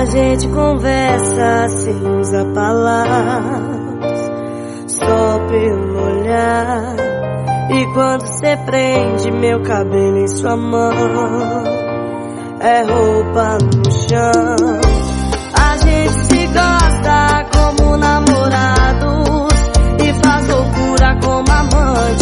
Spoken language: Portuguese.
A gente conversa sem usar palavras, só pelo olhar. E quando cê prende meu cabelo em sua mão, é roupa no chão. A gente se gosta como namorados e faz loucura como amante.